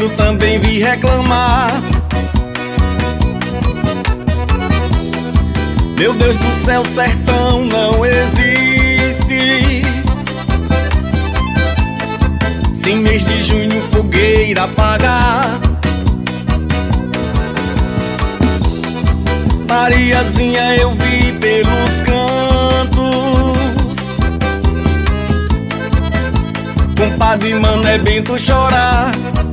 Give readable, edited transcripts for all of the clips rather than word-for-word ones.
Pedro também vi reclamar. Meu Deus do céu, sertão não existe sem mês de junho fogueira apagar. Mariazinha eu vi pelos cantos, compadre Mané Bento chorar.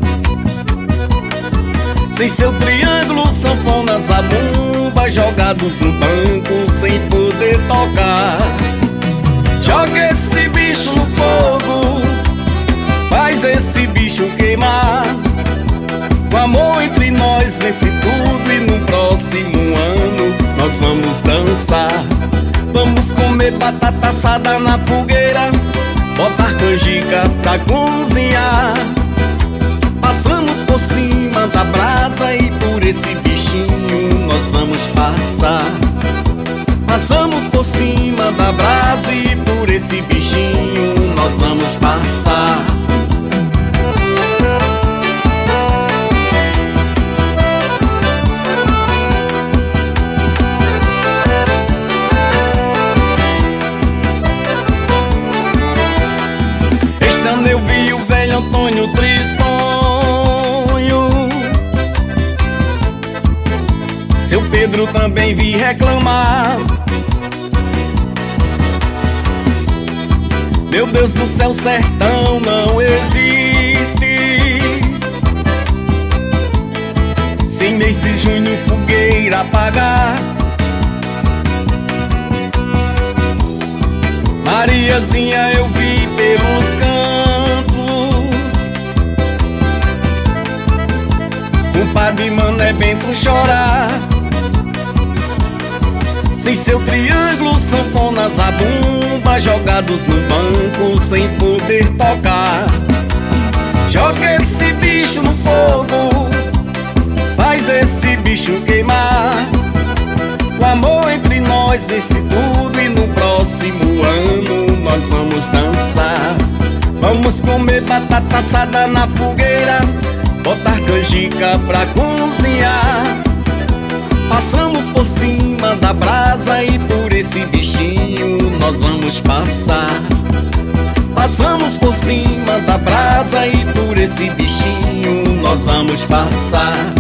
Sem seu triângulo, sanfona, zabumba, jogados no banco sem poder tocar. Joga esse bicho no fogo, faz esse bicho queimar. O amor entre nós vence tudo e no próximo ano nós vamos dançar. Vamos comer batata assada na fogueira, botar canjica pra cozinhar. Passamos por cima da brasa e por esse bichinho nós vamos passar. Passamos por cima da brasa e por esse bichinho nós vamos passar. Este ano eu vi o velho Antônio Tristonho, seu Pedro também vi reclamar. Meu Deus do céu, sertão não existe sem mês de junho fogueira apagar. Mariazinha eu vi pelos cantos, compadre Mané Bento chorar. Sem seu triângulo, sanfona, zabumba, jogados no banco sem poder tocar. Joga esse bicho no fogo, faz esse bicho queimar. O amor entre nós vence tudo e no próximo ano nós vamos dançar. Vamos comer batata assada na fogueira, botar canjica pra cozinhar. Passamos por cima da brasa e por esse bichinho nós vamos passar. Passamos por cima da brasa e por esse bichinho nós vamos passar.